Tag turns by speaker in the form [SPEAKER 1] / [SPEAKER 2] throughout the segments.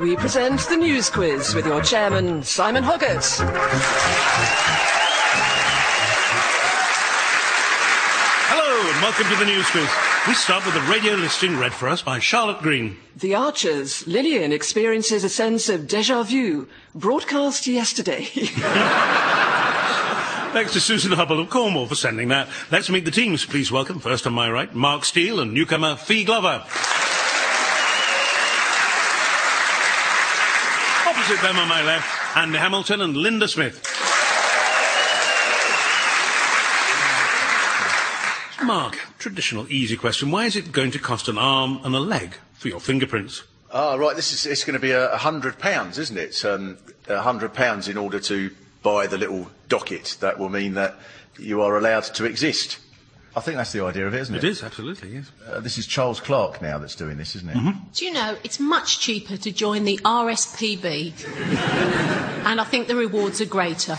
[SPEAKER 1] we present the News Quiz with your chairman, Simon Hoggart.
[SPEAKER 2] Hello and welcome to the News Quiz. We start with the radio listing read for us by Charlotte Green.
[SPEAKER 1] The Archers. Lillian experiences a sense of déjà vu. Broadcast yesterday.
[SPEAKER 2] Thanks to Susan Hubble of Cornwall for sending that. Let's meet the teams. Please welcome, first on my right, Mark Steele and newcomer Fee Glover. Opposite them on my left, Andy Hamilton and Linda Smith. Mark, traditional easy question. Why is it going to cost an arm and a leg for your fingerprints?
[SPEAKER 3] Right, it's going to be £100, isn't it? £100 in order to buy the little docket. That will mean that you are allowed to exist.
[SPEAKER 4] I think that's the idea of it, isn't it?
[SPEAKER 2] It is, absolutely, yes.
[SPEAKER 4] This is Charles Clarke now that's doing this, isn't it?
[SPEAKER 2] Mm-hmm.
[SPEAKER 5] Do you know, it's much cheaper to join the RSPB, and I think the rewards are greater.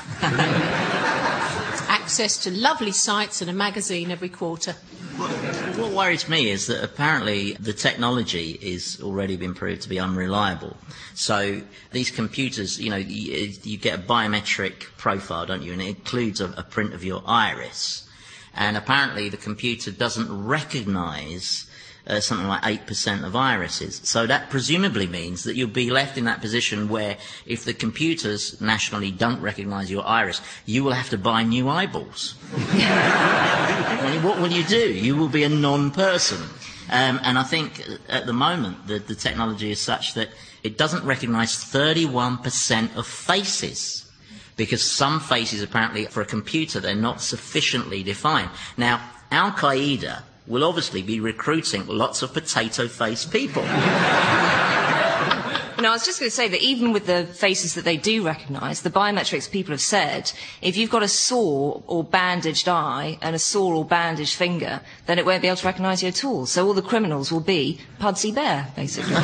[SPEAKER 5] Access to lovely sites and a magazine every quarter.
[SPEAKER 6] What worries me is that apparently the technology is already been proved to be unreliable. So these computers, you get a biometric profile, don't you? And it includes a print of your iris. And apparently the computer doesn't recognise something like 8% of irises. So that presumably means that you'll be left in that position where if the computers nationally don't recognise your iris, you will have to buy new eyeballs. What will you do? You will be a non-person. And I think at the moment the technology is such that it doesn't recognise 31% of faces. Because some faces, apparently, for a computer, they're not sufficiently defined. Now, Al-Qaeda will obviously be recruiting lots of potato-faced people.
[SPEAKER 7] No, I was just going to say that even with the faces that they do recognise, the biometrics people have said, if you've got a sore or bandaged eye and a sore or bandaged finger, then it won't be able to recognise you at all. So all the criminals will be Pudsey Bear, basically.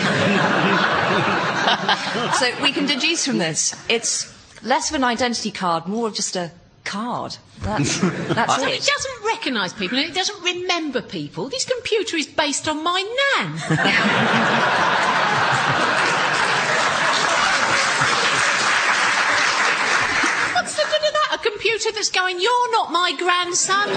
[SPEAKER 7] So we can deduce from this, it's less of an identity card, more of just a card. That's it.
[SPEAKER 5] It doesn't recognise people and it doesn't remember people. This computer is based on my nan. What's the good of that? A computer that's going, you're not my grandson.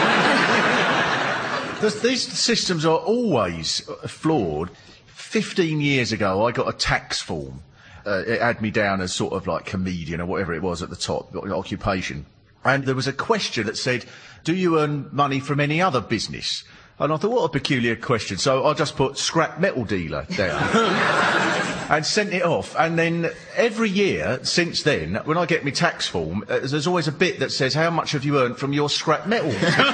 [SPEAKER 4] These systems are always flawed. 15 years ago, I got a tax form. It had me down as sort of like comedian or whatever it was at the top, occupation. And there was a question that said, do you earn money from any other business? And I thought, what a peculiar question. So I just put scrap metal dealer down and sent it off. And then every year since then, when I get my tax form, there's always a bit that says, how much have you earned from your scrap metal?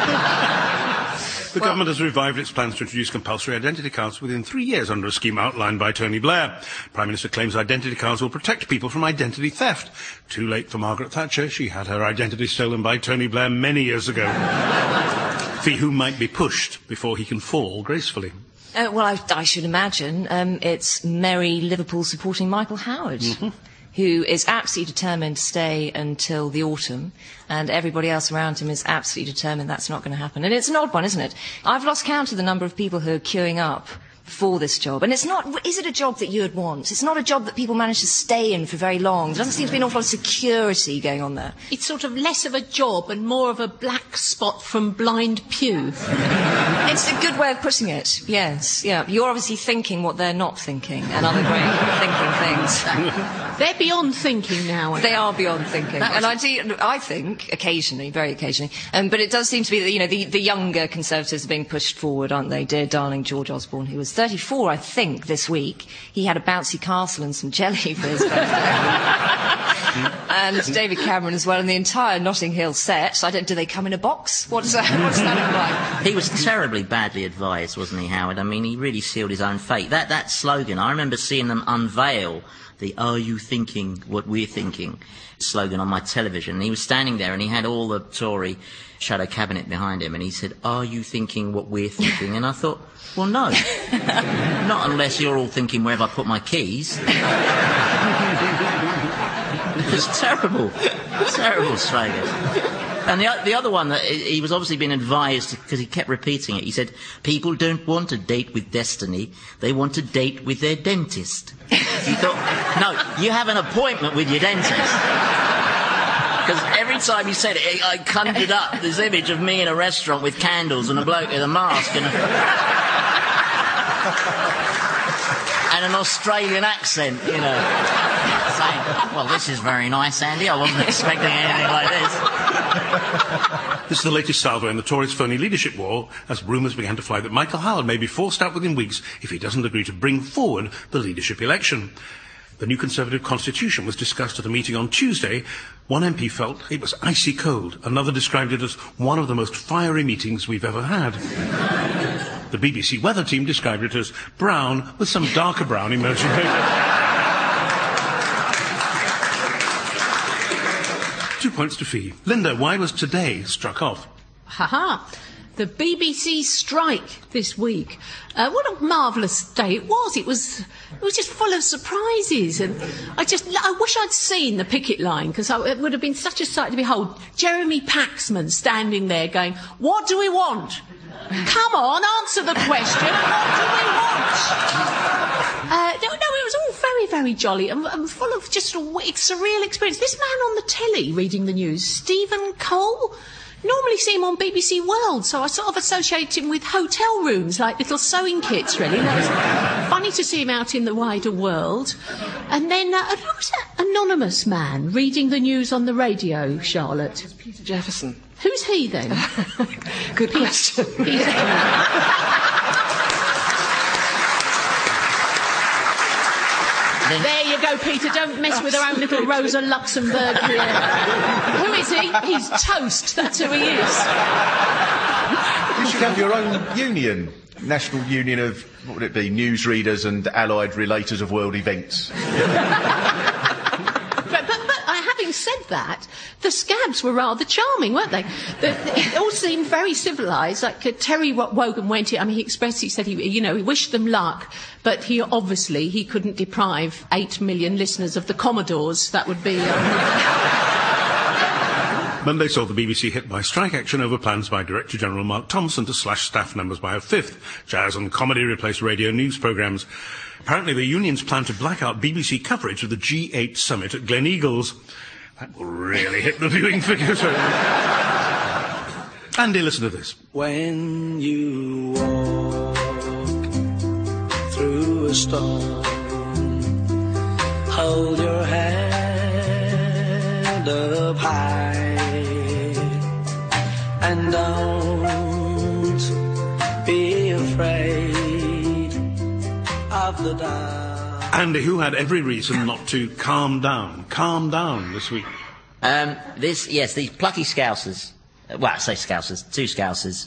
[SPEAKER 2] The government has revived its plans to introduce compulsory identity cards within 3 years under a scheme outlined by Tony Blair. Prime Minister claims identity cards will protect people from identity theft. Too late for Margaret Thatcher. She had her identity stolen by Tony Blair many years ago. Fee, who might be pushed before he can fall gracefully?
[SPEAKER 7] Well, I should imagine it's merry Liverpool supporting Michael Howard. Mm-hmm. Who is absolutely determined to stay until the autumn, and everybody else around him is absolutely determined that's not going to happen. And it's an odd one, isn't it? I've lost count of the number of people who are queuing up for this job. And it's not, is it a job that you would want? It's not a job that people manage to stay in for very long. There doesn't seem to be an awful lot of security going on there.
[SPEAKER 5] It's sort of less of a job and more of a black spot from Blind Pew.
[SPEAKER 7] It's a good way of putting it, yes. Yeah, you're obviously thinking what they're not thinking, and other great thinking things.
[SPEAKER 5] They're beyond thinking now.
[SPEAKER 7] They are beyond thinking. And I think, occasionally, very occasionally, but it does seem to be that, the younger Conservatives are being pushed forward, aren't they? Dear darling George Osborne, who was 34, I think, this week. He had a bouncy castle and some jelly for his birthday. And David Cameron as well, and the entire Notting Hill set. Do they come in a box? What's that look like?
[SPEAKER 6] He was terribly badly advised, wasn't he, Howard? I mean, he really sealed his own fate. That slogan, I remember seeing them unveil the "Are you thinking what we're thinking?" slogan on my television. And he was standing there and he had all the Tory shadow cabinet behind him and he said, "Are you thinking what we're thinking?" And I thought, well, no. Not unless you're all thinking, where have I put my keys? It was terrible. Terrible slogan. And the other one, that he was obviously being advised, because he kept repeating it, he said, people don't want a date with destiny, they want a date with their dentist. He thought, no, you have an appointment with your dentist. Because every time he said it, I conjured up this image of me in a restaurant with candles and a bloke with a mask and an Australian accent, you know, saying, well, this is very nice, Andy. I wasn't expecting anything like this.
[SPEAKER 2] This is the latest salvo in the Tories' phony leadership war, as rumours began to fly that Michael Howard may be forced out within weeks if he doesn't agree to bring forward the leadership election. The new Conservative constitution was discussed at a meeting on Tuesday. One MP felt it was icy cold. Another described it as one of the most fiery meetings we've ever had. The BBC weather team described it as brown with some darker brown emerging later. 2 points to Fee. Linda, why was today struck off?
[SPEAKER 5] Ha-ha. The BBC strike this week. What a marvellous day it was. It was just full of surprises, and I wish I'd seen the picket line, because it would have been such a sight to behold. Jeremy Paxman standing there going, "What do we want? Come on, answer the question. What do we want?" No, it was all very, very jolly and full of just a surreal experience. This man on the telly reading the news, Stephen Cole. Normally see him on BBC World, so I sort of associate him with hotel rooms, like little sewing kits, really. And it was funny to see him out in the wider world. And then, who was that anonymous man reading the news on the radio, Charlotte?
[SPEAKER 1] It's Peter Jefferson.
[SPEAKER 5] Who's he, then?
[SPEAKER 1] Good question.
[SPEAKER 5] There you go, Peter. Don't mess with our own little Rosa Luxemburg here. Who is he? He's toast. That's who he is.
[SPEAKER 4] You should have your own union. National Union of, what would it be, newsreaders and allied relators of world events.
[SPEAKER 5] But having said that, the scabs were rather charming, weren't they? It all seemed very civilised. Like Terry Wogan went in, I mean, he expressly said he wished them luck, but he couldn't deprive 8 million listeners of the Commodores. That would be...
[SPEAKER 2] Monday saw the BBC hit by strike action over plans by Director General Mark Thompson to slash staff numbers by a fifth. Jazz and comedy replaced radio news programmes. Apparently the unions plan to black out BBC coverage of the G8 summit at Gleneagles. That will really hit the viewing figures. Andy, listen to this.
[SPEAKER 8] When you walk through a storm, hold your head up high and don't be afraid of the dark.
[SPEAKER 2] Andy, who had every reason not to calm down this week?
[SPEAKER 6] These plucky Scousers. Well, I say Scousers, 2 Scousers.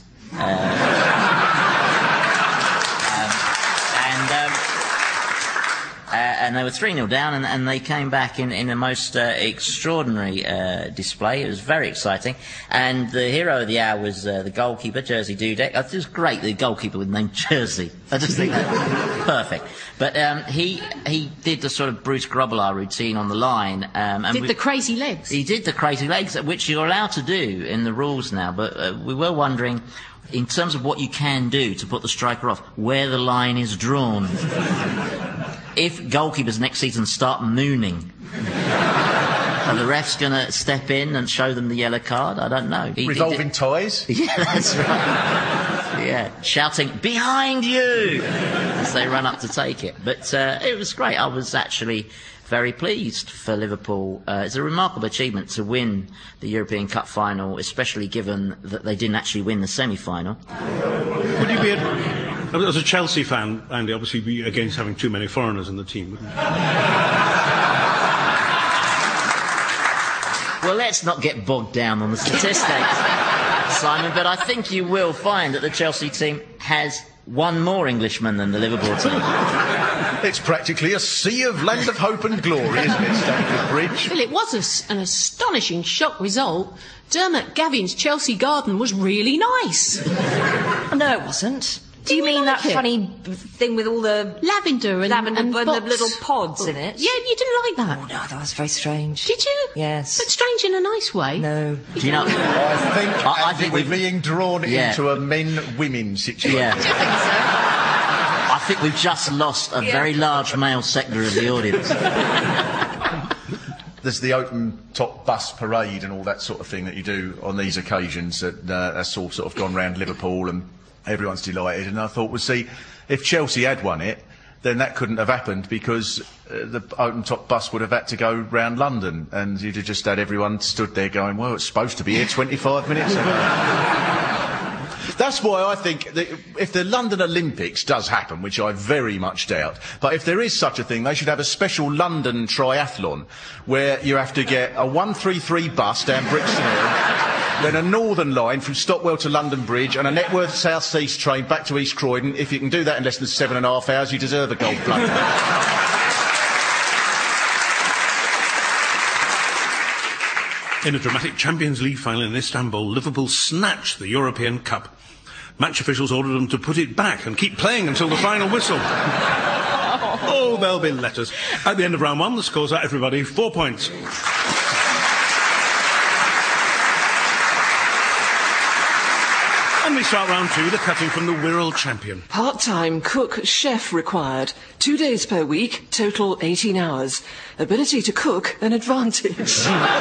[SPEAKER 6] And they were 3-0 down, and they came back in a most extraordinary display. It was very exciting. And the hero of the hour was the goalkeeper, Jersey Dudek. It was great, the goalkeeper with the name Jersey. I just think that's perfect. But he did the sort of Bruce Grobbelaar routine on the line.
[SPEAKER 5] Did the crazy legs.
[SPEAKER 6] He did the crazy legs, which you're allowed to do in the rules now. But we were wondering, in terms of what you can do to put the striker off, where the line is drawn. If goalkeepers next season start mooning, are the refs going to step in and show them the yellow card? I don't know.
[SPEAKER 4] Revolving ties?
[SPEAKER 6] Yeah, that's right. Yeah, shouting, "Behind you!" as they run up to take it. But it was great. I was actually very pleased for Liverpool. It's a remarkable achievement to win the European Cup final, especially given that they didn't actually win the semi-final.
[SPEAKER 2] Would you be as a Chelsea fan, Andy, obviously be against having too many foreigners in the team, wouldn't you?
[SPEAKER 6] Well, let's not get bogged down on the statistics, Simon, but I think you will find that the Chelsea team has one more Englishman than the Liverpool team.
[SPEAKER 4] It's practically a sea of land of hope and glory, isn't it, Stamford Bridge?
[SPEAKER 5] Well, it was an astonishing shock result. Dermot Gavin's Chelsea garden was really nice.
[SPEAKER 7] No, it wasn't. Do you mean
[SPEAKER 5] like
[SPEAKER 7] that
[SPEAKER 5] it?
[SPEAKER 7] funny thing with all the
[SPEAKER 5] Lavender and
[SPEAKER 7] and the
[SPEAKER 5] box.
[SPEAKER 7] little pods in it?
[SPEAKER 5] Yeah, you didn't like that.
[SPEAKER 7] Oh, no, that was very strange.
[SPEAKER 5] Did you?
[SPEAKER 7] Yes.
[SPEAKER 5] But strange in a nice way.
[SPEAKER 7] No.
[SPEAKER 6] Do you know?
[SPEAKER 4] I think
[SPEAKER 6] we've-
[SPEAKER 4] we're being drawn
[SPEAKER 6] Yeah.
[SPEAKER 4] into a men-women situation.
[SPEAKER 6] Yeah. I think we've just lost a very large male sector of the audience.
[SPEAKER 4] There's the open-top bus parade and all that sort of thing that you do on these occasions. That's all sort of gone round Liverpool and everyone's delighted. And I thought, well, see, if Chelsea had won it, then that couldn't have happened because the open-top bus would have had to go round London and you'd have just had everyone stood there going, well, it's supposed to be here 25 minutes ago. That's why I think that if the London Olympics does happen, which I very much doubt, but if there is such a thing, they should have a special London triathlon where you have to get a 133 bus down Brixton Hill, then a Northern Line from Stockwell to London Bridge and a Networth South East train back to East Croydon. If you can do that in less than 7.5 hours, you deserve a gold plate.
[SPEAKER 2] In a dramatic Champions League final in Istanbul, Liverpool snatched the European Cup. Match officials ordered them to put it back and keep playing until the final whistle. Oh, there'll be letters. At the end of round one, the scores are everybody 4 points. And we start round two, the cutting from the Wirral champion.
[SPEAKER 1] Part-time cook chef required. 2 days per week, total 18 hours. Ability to cook, an advantage.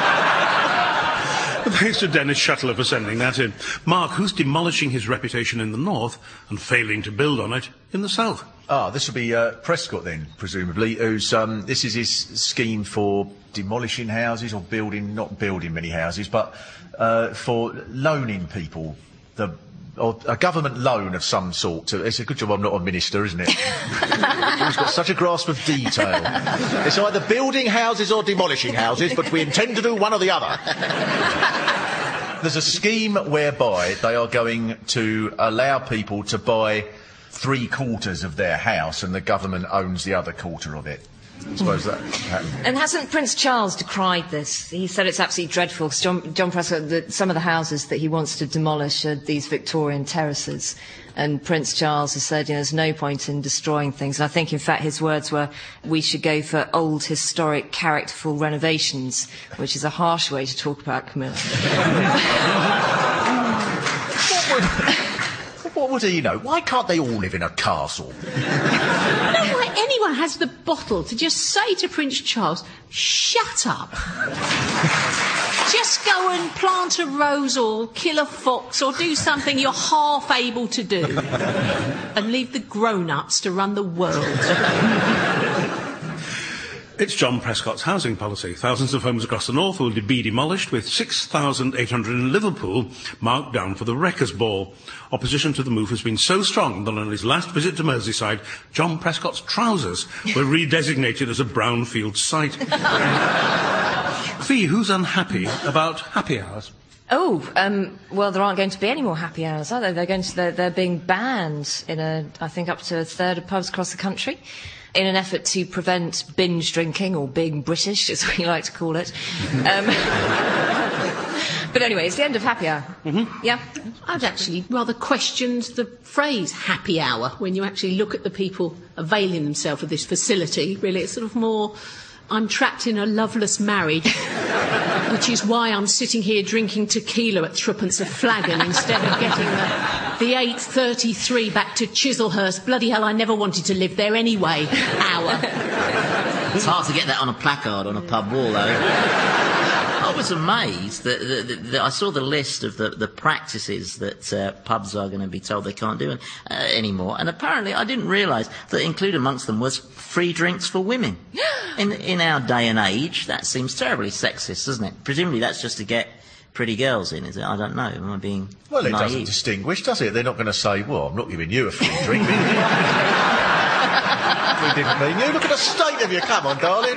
[SPEAKER 2] Thanks to Dennis Shuttler for sending that in. Mark, who's demolishing his reputation in the north and failing to build on it in the south?
[SPEAKER 4] This will be Prescott then, presumably, who's this is his scheme for demolishing houses or not building many houses, but for loaning people or a government loan of some sort. It's a good job I'm not a minister, isn't it? He's got such a grasp of detail. It's either building houses or demolishing houses, but we intend to do one or the other. There's a scheme whereby they are going to allow people to buy 3/4 of their house and the government owns the other quarter of it. I suppose that happened.
[SPEAKER 7] And hasn't Prince Charles decried this? He said it's absolutely dreadful because John Prescott, some of the houses that he wants to demolish are these Victorian terraces. And Prince Charles has said, there's no point in destroying things. And I think, in fact, his words were, we should go for old, historic, characterful renovations, which is a harsh way to talk about Camilla.
[SPEAKER 4] What would he know? Why can't they all live in a castle?
[SPEAKER 5] I don't know why anyone has the bottle to just say to Prince Charles, shut up. Just go and plant a rose or kill a fox or do something you're half able to do. And leave the grown-ups to run the world.
[SPEAKER 2] It's John Prescott's housing policy. Thousands of homes across the north will be demolished, with 6,800 in Liverpool marked down for the Wreckers' Ball. Opposition to the move has been so strong that on his last visit to Merseyside, John Prescott's trousers were redesignated as a brownfield site. Fee, who's unhappy about happy hours?
[SPEAKER 7] Well, there aren't going to be any more happy hours, are they? They're being banned in I think up to a third of pubs across the country, in an effort to prevent binge drinking, or being British, as we like to call it. But anyway, it's the end of happy hour. Mm-hmm. Yeah.
[SPEAKER 5] I'd actually rather questioned the phrase happy hour when you actually look at the people availing themselves of this facility. Really, it's sort of more, I'm trapped in a loveless marriage, which is why I'm sitting here drinking tequila at 3p a flagon instead of getting the 8:33 back to Chislehurst. Bloody hell, I never wanted to live there anyway. Hour.
[SPEAKER 6] It's hard to get that on a placard on a pub wall, though. I was amazed that I saw the list of the practices that pubs are going to be told they can't do anymore, and apparently I didn't realise that included amongst them was free drinks for women. In our day and age, that seems terribly sexist, doesn't it? Presumably that's just to get pretty girls in, is it? I don't know. Am I being
[SPEAKER 4] Well, it
[SPEAKER 6] naive?
[SPEAKER 4] doesn't distinguish, does it? They're not going to say, well, I'm not giving you a free drink. We didn't mean you. Look at the state of you. Come on, darling.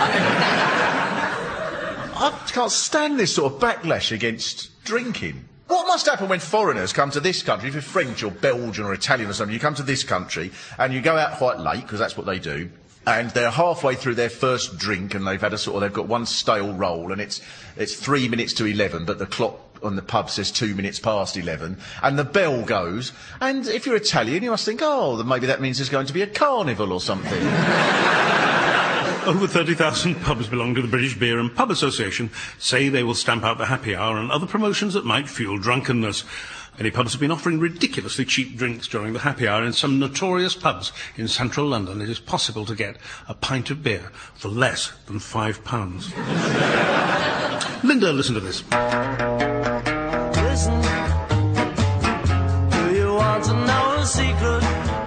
[SPEAKER 4] I can't stand this sort of backlash against drinking. What must happen when foreigners come to this country, if you're French or Belgian or Italian or something, you come to this country and you go out quite late, because that's what they do, and they're halfway through their first drink, and they've got one stale roll, and it's 3 minutes to 11, but the clock on the pub says 2 minutes past 11, and the bell goes, and if you're Italian, you must think, oh, then maybe that means there's going to be a carnival or something.
[SPEAKER 2] Over 30,000 pubs belong to the British Beer and Pub Association say they will stamp out the happy hour and other promotions that might fuel drunkenness. Many pubs have been offering ridiculously cheap drinks during the happy hour. In some notorious pubs in central London, it is possible to get a pint of beer for less than £5. Linda, listen to this.
[SPEAKER 8] Listen, do you want to know a secret?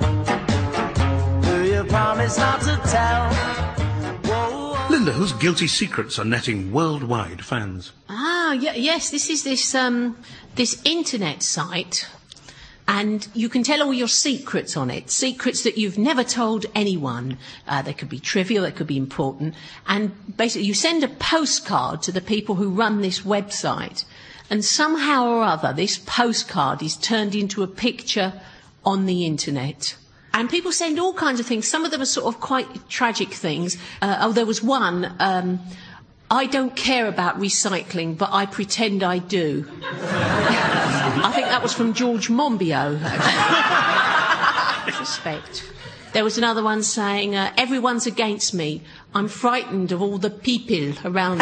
[SPEAKER 8] Do you promise not to tell?
[SPEAKER 2] Linda, whose guilty secrets are netting worldwide fans?
[SPEAKER 5] Yes, this is this internet site, and you can tell all your secrets on it, secrets that you've never told anyone. They could be trivial, they could be important, and basically you send a postcard to the people who run this website, and somehow or other this postcard is turned into a picture on the internet. And people send all kinds of things. Some of them are sort of quite tragic things. There was one, I don't care about recycling, but I pretend I do. I think that was from George Monbiot, actually. I suspect. There was another one saying, everyone's against me. I'm frightened of all the people around me.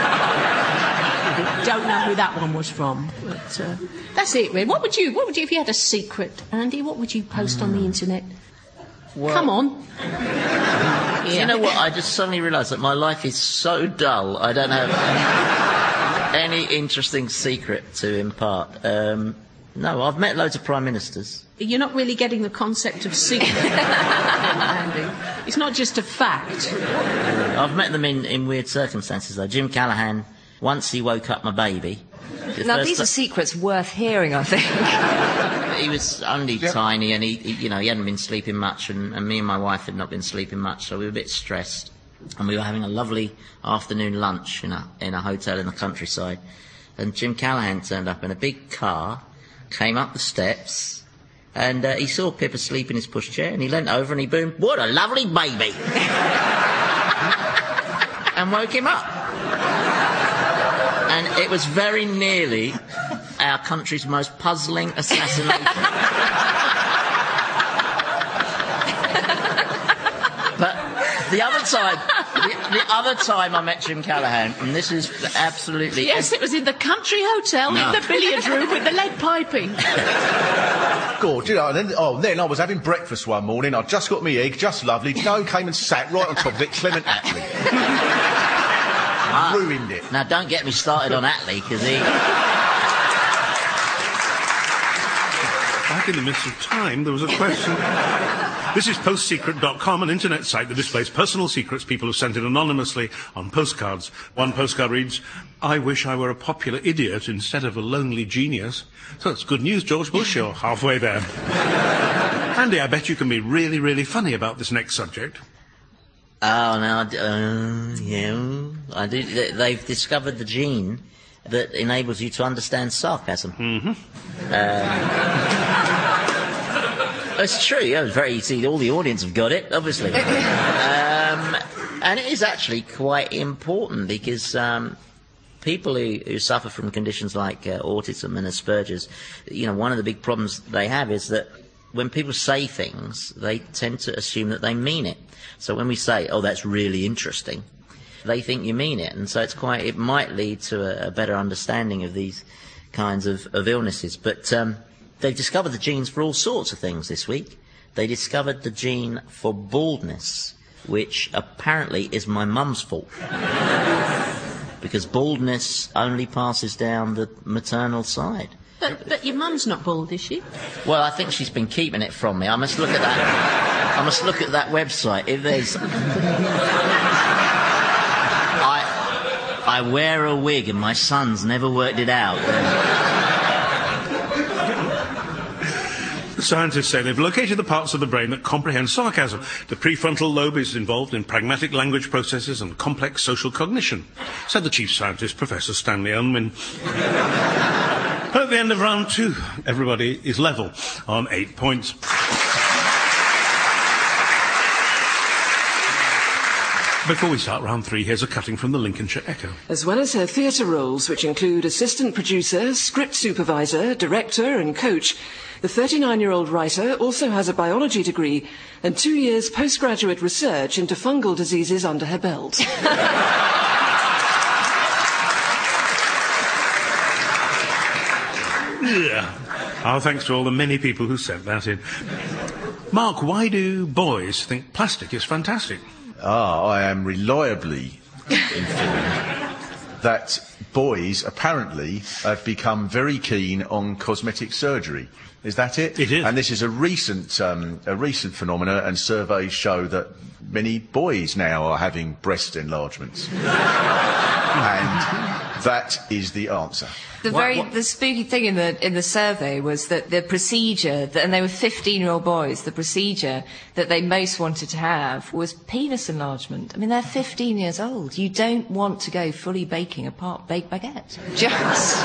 [SPEAKER 5] Don't know who that one was from. But that's it, really. What would you, if you had a secret, Andy, what would you post on the internet? Well, come on.
[SPEAKER 6] You know what? I just suddenly realised that my life is so dull. I don't have any interesting secret to impart. No, I've met loads of prime ministers.
[SPEAKER 5] You're not really getting the concept of secret, Andy. It's not just a fact.
[SPEAKER 6] I've met them in weird circumstances, though. Jim Callaghan, once he woke up my baby.
[SPEAKER 7] Now, these are secrets worth hearing, I think.
[SPEAKER 6] He was only tiny, and he hadn't been sleeping much, and me and my wife had not been sleeping much, so we were a bit stressed. And we were having a lovely afternoon lunch in a hotel in the countryside. And Jim Callaghan turned up in a big car, came up the steps, and he saw Pip asleep in his pushchair, and he leant over and he boomed, "What a lovely baby!" and woke him up. And it was very nearly our country's most puzzling assassination. But the other time I met Jim Callaghan, and this is absolutely...
[SPEAKER 5] Yes, it was in the country hotel in the billiard room with the lead piping.
[SPEAKER 4] God, then I was having breakfast one morning, I just got my egg, just lovely, Joe came and sat right on top of it, Clement Attlee. Ruined it.
[SPEAKER 6] Now, don't get me started on Attlee, because he...
[SPEAKER 2] Back in the midst of time, there was a question. This is postsecret.com, an internet site that displays personal secrets people have sent in anonymously on postcards. One postcard reads, "I wish I were a popular idiot instead of a lonely genius." So it's good news, George Bush, you're halfway there. Andy, I bet you can be really, really funny about this next subject.
[SPEAKER 6] Oh, no, yeah, I do. They've discovered the gene that enables you to understand sarcasm.
[SPEAKER 2] Mm-hmm.
[SPEAKER 6] It's true, yeah, it's very easy. All the audience have got it, obviously. And it is actually quite important because people who suffer from conditions like autism and Asperger's, one of the big problems they have is that when people say things, they tend to assume that they mean it. So when we say, "Oh, that's really interesting," they think you mean it, and so it might lead to a better understanding of these kinds of illnesses. But they've discovered the genes for all sorts of things this week. They discovered the gene for baldness, which apparently is my mum's fault. Because baldness only passes down the maternal side.
[SPEAKER 5] But your mum's not bald, is she?
[SPEAKER 6] Well, I think she's been keeping it from me. I must look at that website. If there's... I wear a wig and my son's never worked it out.
[SPEAKER 2] The scientists say they've located the parts of the brain that comprehend sarcasm. The prefrontal lobe is involved in pragmatic language processes and complex social cognition, said the chief scientist, Professor Stanley Unwin. At the end of round 2, everybody is level on 8 points. Before we start round 3, here's a cutting from the Lincolnshire Echo.
[SPEAKER 1] As well as her theatre roles, which include assistant producer, script supervisor, director and coach, the 39-year-old writer also has a biology degree and 2 years postgraduate research into fungal diseases under her belt.
[SPEAKER 2] Yeah. Our thanks to all the many people who sent that in. Mark, why do boys think plastic is fantastic?
[SPEAKER 4] I am reliably informed that boys apparently have become very keen on cosmetic surgery. Is that it?
[SPEAKER 2] It is.
[SPEAKER 4] And this is a recent phenomenon, and surveys show that many boys now are having breast enlargements. And that is the answer.
[SPEAKER 7] The spooky thing in the survey was that the procedure, and they were 15-year-old boys, the procedure that they most wanted to have was penis enlargement. I mean, they're 15 years old. You don't want to go fully baking a baked baguette. Just.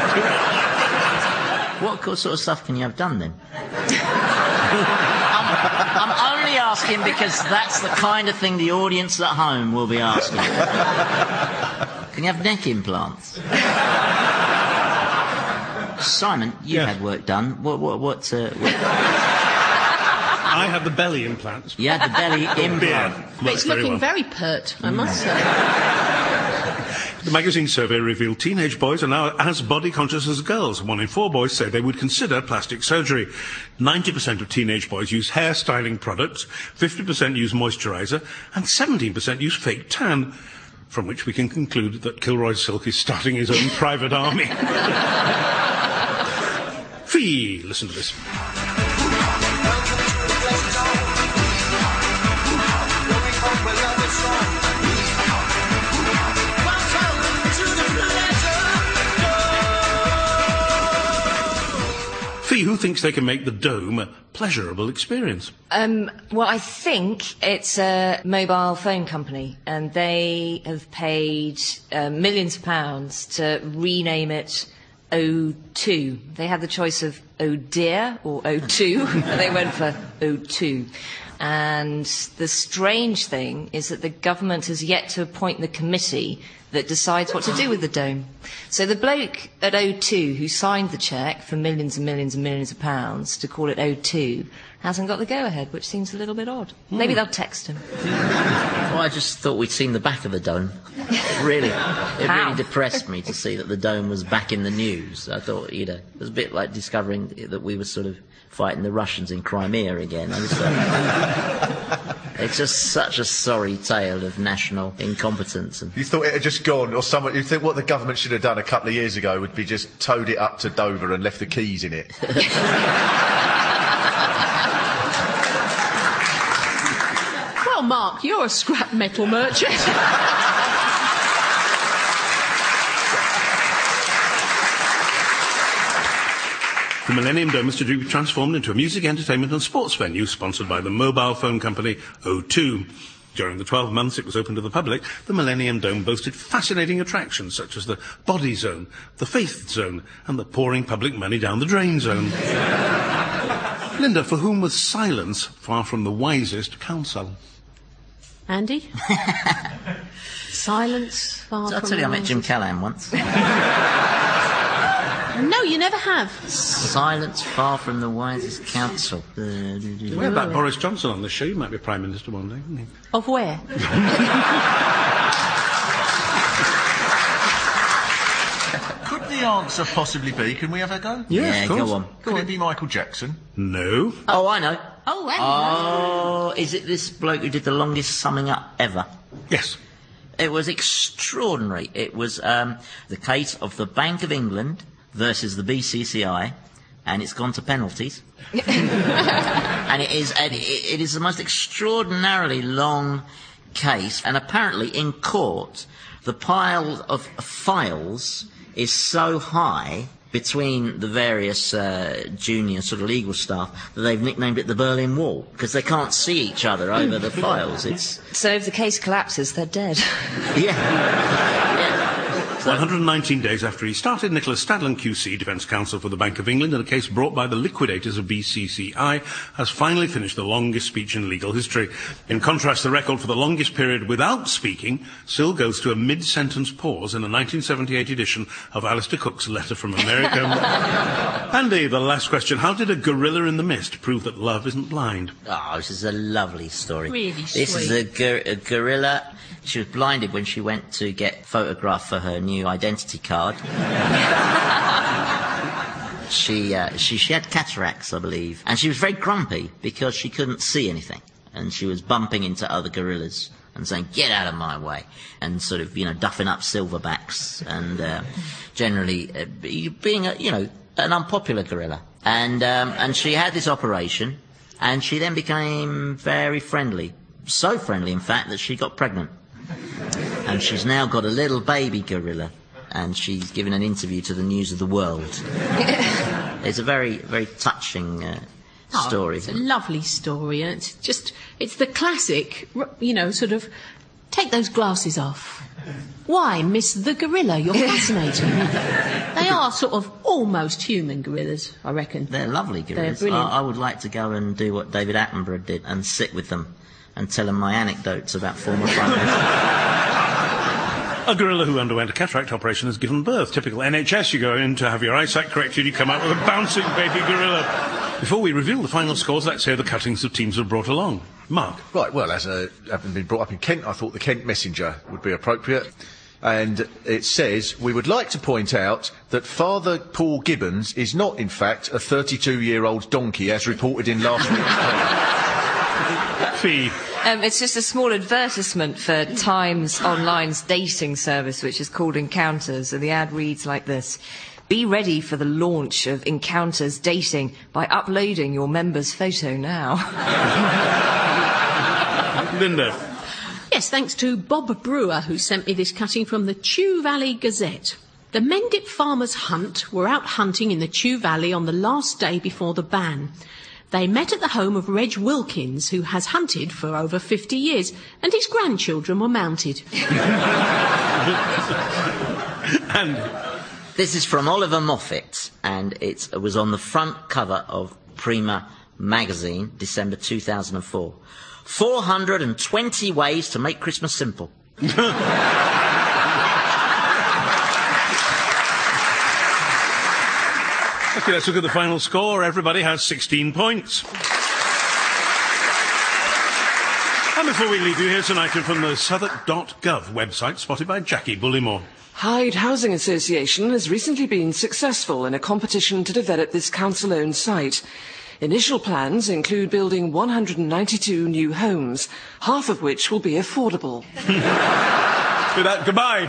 [SPEAKER 6] What sort of stuff can you have done then? I'm only asking because that's the kind of thing the audience at home will be asking. Can you have neck implants? Simon, you had work done. What?
[SPEAKER 2] I had the belly implants.
[SPEAKER 6] You had the belly implant.
[SPEAKER 5] It's looking very pert, I must say.
[SPEAKER 2] The magazine survey revealed teenage boys are now as body conscious as girls. 1 in 4 boys say they would consider plastic surgery. 90% of teenage boys use hair styling products, 50% use moisturiser, and 17% use fake tan. From which we can conclude that Kilroy Silk is starting his own private army. Fee, listen to this. Fee, who thinks they can make the Dome a pleasurable experience?
[SPEAKER 7] Well, I think it's a mobile phone company, and they have paid millions of pounds to rename it O2. They had the choice of Oh Dear or O2, and they went for O2. And the strange thing is that the government has yet to appoint the committee that decides what to do with the Dome. So the bloke at O2 who signed the cheque for millions and millions and millions of pounds to call it O2 hasn't got the go-ahead, which seems a little bit odd. Maybe they'll text him.
[SPEAKER 6] Well, I just thought we'd seen the back of the Dome. It really depressed me to see that the Dome was back in the news. I thought, it was a bit like discovering that we were sort of fighting the Russians in Crimea again. It's just such a sorry tale of national incompetence.
[SPEAKER 4] You thought it had just gone, or someone? You think what the government should have done a couple of years ago would be just towed it up to Dover and left the keys in it.
[SPEAKER 5] Well, Mark, you're a scrap metal merchant.
[SPEAKER 2] The Millennium Dome is to be transformed into a music, entertainment and sports venue sponsored by the mobile phone company O2. During the 12 months it was open to the public, the Millennium Dome boasted fascinating attractions such as the Body Zone, the Faith Zone and the Pouring Public Money Down the Drain Zone. Linda, for whom was silence far from the wisest counsel?
[SPEAKER 5] Andy? Silence far from...
[SPEAKER 6] I'll tell you, I met Jim Callaghan once.
[SPEAKER 5] No, you never have.
[SPEAKER 6] Silence far from the wisest counsel.
[SPEAKER 2] We had about Boris Johnson on the show. He might be Prime Minister one day, wouldn't he?
[SPEAKER 5] Of where?
[SPEAKER 4] Could the answer possibly be, can we have a go?
[SPEAKER 2] Yes, of course.
[SPEAKER 6] Go on.
[SPEAKER 4] Could it be Michael Jackson?
[SPEAKER 2] No.
[SPEAKER 6] Oh, I know.
[SPEAKER 5] Oh, Andy.
[SPEAKER 6] Oh, is it this bloke who did the longest summing up ever?
[SPEAKER 2] Yes.
[SPEAKER 6] It was extraordinary. It was the case of the Bank of England versus the BCCI, and it's gone to penalties. And it is the most extraordinarily long case, and apparently in court the pile of files is so high between the various junior sort of legal staff that they've nicknamed it the Berlin Wall, because they can't see each other over the files.
[SPEAKER 7] So if the case collapses, they're dead.
[SPEAKER 6] Yeah.
[SPEAKER 2] 119 days after he started, Nicholas Stadlen QC, Defence Counsel for the Bank of England, in a case brought by the liquidators of BCCI, has finally finished the longest speech in legal history. In contrast, the record for the longest period without speaking still goes to a mid-sentence pause in a 1978 edition of Alistair Cook's Letter from America. Andy, the last question. How did a gorilla in the mist prove that love isn't blind?
[SPEAKER 6] Oh, this is a lovely story.
[SPEAKER 5] Really
[SPEAKER 6] This is
[SPEAKER 5] sweet.
[SPEAKER 6] a gorilla. She was blinded when she went to get photographed for her new identity card. She had cataracts, I believe, and she was very grumpy because she couldn't see anything, and she was bumping into other gorillas and saying, "Get out of my way," and sort of, duffing up silverbacks and generally being an unpopular gorilla. And she had this operation, and she then became very friendly. So friendly, in fact, that she got pregnant. And she's now got a little baby gorilla, and she's given an interview to the News of the World. It's a very, very touching story.
[SPEAKER 5] It's a lovely story, and it's the classic, sort of, take those glasses off. Why, Miss the Gorilla, you're fascinating. They are sort of almost human gorillas, I reckon.
[SPEAKER 6] They're lovely gorillas.
[SPEAKER 5] They're brilliant.
[SPEAKER 6] I would like to go and do what David Attenborough did and sit with them and tell them my anecdotes about former Prime Minister.
[SPEAKER 2] A gorilla who underwent a cataract operation has given birth. Typical NHS, you go in to have your eyesight corrected, you come out with a bouncing baby gorilla. Before we reveal the final scores, let's hear the cuttings of teams have brought along. Mark.
[SPEAKER 4] Right, well, having been brought up in Kent, I thought the Kent Messenger would be appropriate. And it says, we would like to point out that Father Paul Gibbons is not, in fact, a 32-year-old donkey, as reported in last week's
[SPEAKER 2] Fee.
[SPEAKER 7] It's just a small advertisement for Times Online's dating service, which is called Encounters, and the ad reads like this. Be ready for the launch of Encounters Dating by uploading your member's photo now.
[SPEAKER 2] Linda.
[SPEAKER 5] Yes, thanks to Bob Brewer, who sent me this cutting from the Chew Valley Gazette. The Mendip Farmers Hunt were out hunting in the Chew Valley on the last day before the ban. They met at the home of Reg Wilkins, who has hunted for over 50 years, and his grandchildren were mounted.
[SPEAKER 2] And
[SPEAKER 6] This is from Oliver Moffat, and it was on the front cover of Prima magazine, December 2004. 420 ways to make Christmas simple.
[SPEAKER 2] OK, let's look at the final score. Everybody has 16 points. And before we leave you, here's an item from the Southwark.gov website, spotted by Jackie Bullymore.
[SPEAKER 1] Hyde Housing Association has recently been successful in a competition to develop this council-owned site. Initial plans include building 192 new homes, half of which will be affordable.
[SPEAKER 2] With that, goodbye.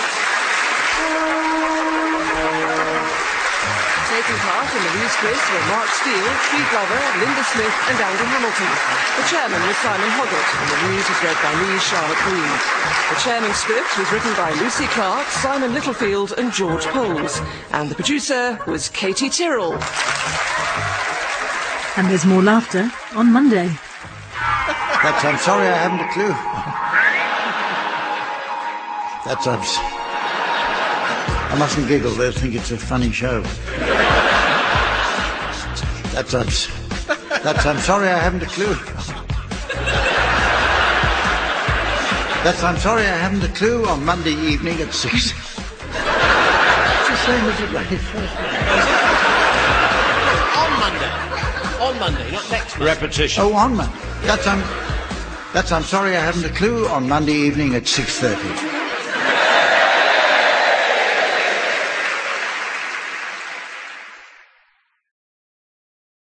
[SPEAKER 1] Taking part in the news quiz were Mark Steele, Steve Glover, Linda Smith and Andy Hamilton. The chairman was Simon Hoggett, and the news was read by me, Charlotte Green. The chairman's script was written by Lucy Clark, Simon Littlefield and George Poles. And the producer was Katie Tyrrell.
[SPEAKER 9] And there's more laughter on Monday.
[SPEAKER 10] I'm sorry, I haven't a clue. I mustn't giggle, they'll think it's a funny show. I'm sorry, I haven't a clue. I'm sorry, I haven't a clue on Monday evening at 6. It's the same as it like
[SPEAKER 11] On Monday, not next Monday.
[SPEAKER 10] repetition. Oh, on Monday. I'm sorry, I haven't a clue on Monday evening at 6:30.